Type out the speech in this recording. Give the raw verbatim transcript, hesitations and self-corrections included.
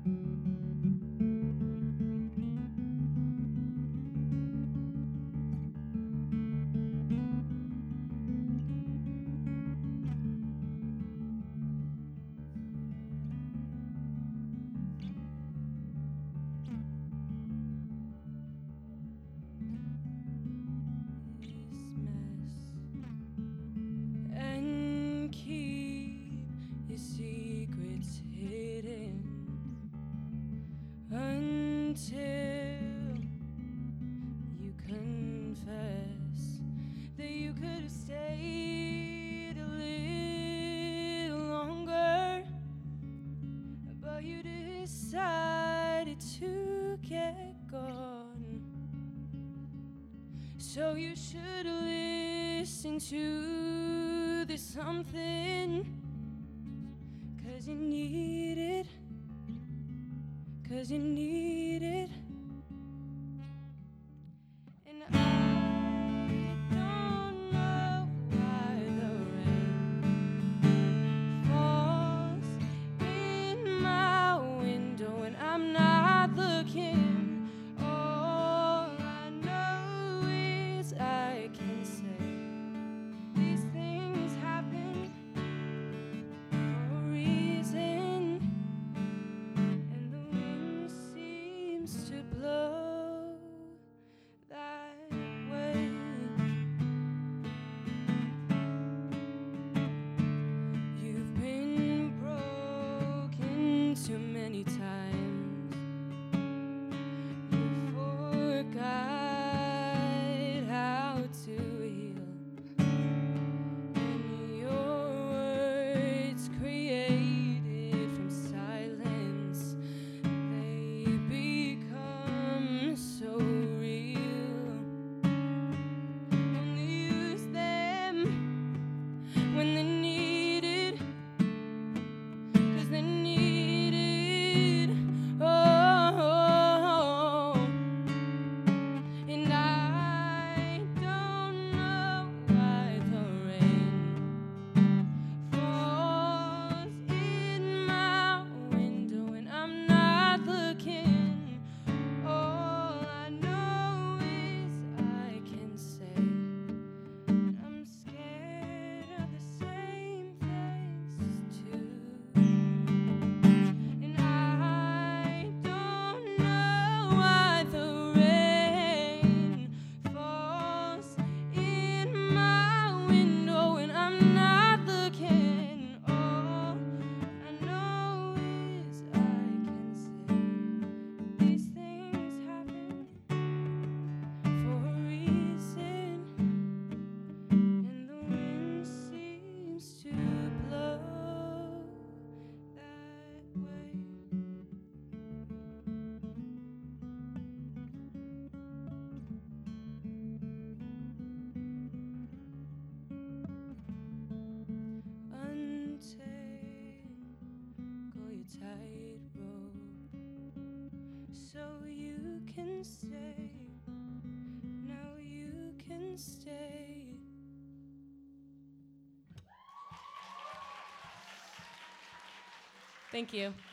Until you confess that you could have stayed a little longer, but you decided to get gone. So you should listen to this something, 'cause you need it. 'Cause you need it. And I don't know why the rain falls in my window and I'm not looking. All I know is I can say these things happen for a reason. To blow that way. You've been broken too many times. You forgot how to heal, and your words created from silence, so real. Only use them when they're needed, 'cause they're needed. Oh, and I don't know why the rain falls in my window and I'm not looking. Oh, tightrope, so you can stay. Now you can stay. Thank you.